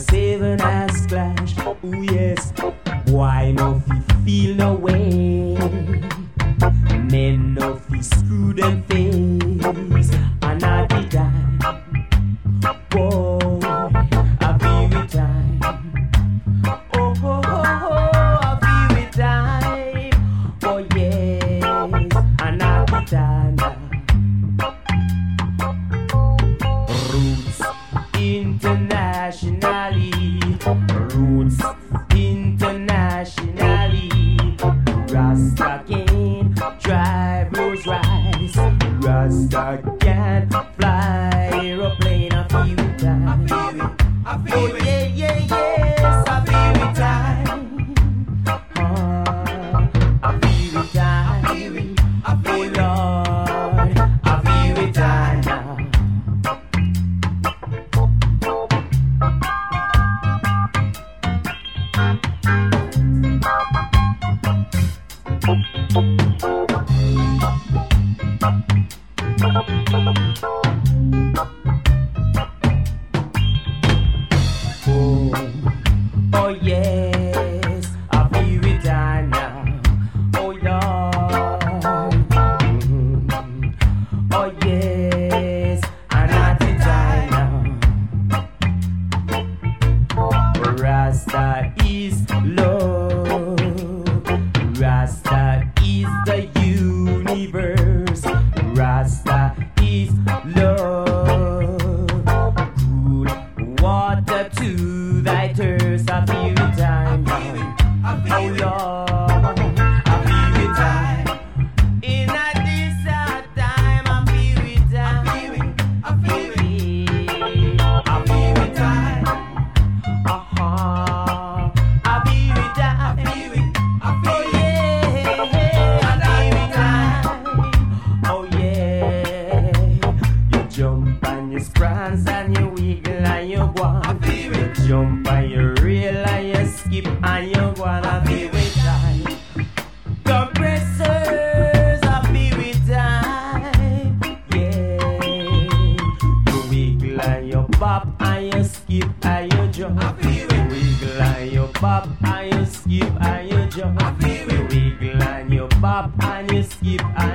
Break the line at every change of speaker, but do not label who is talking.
7 has clashed. Oh yes, why no fi feel no way? Men no fi screw them face. Another time, boy, I feel it time. Oh, oh, oh, oh, I feel it time. Oh yes, another time. Roots internationally, roots internationally. Rasta can drive Rolls Royce, Rasta can fly aeroplane. I feel it time. I feel it. I feel oh, it. Yeah, yeah, yes. I feel it time. I feel it time. I feel it. I feel it. Oh Lord, I feel it time now. Oh yes, I feel it time now. Oh Lord, oh yes, another time now. Rasta is love, Rasta is the universe, Rasta is love. Cool water to thy thirst. I feel it time. I feel it. Oh Lord, I feel it time. In a desert time, I feel it time. I feel it. I feel it. I feel it time. I feel it time. I feel it. I feel it. Oh yeah, you jump and you sprance and you wiggle and you go. You jump and you reel and you skip and you go. I feel it time. Compressors, I feel it time. Yeah, you wiggle and you pop and you skip and you jump. I feel it. You wiggle and you pop and you skip and you jump. I feel it. You wiggle and you pop and you skip and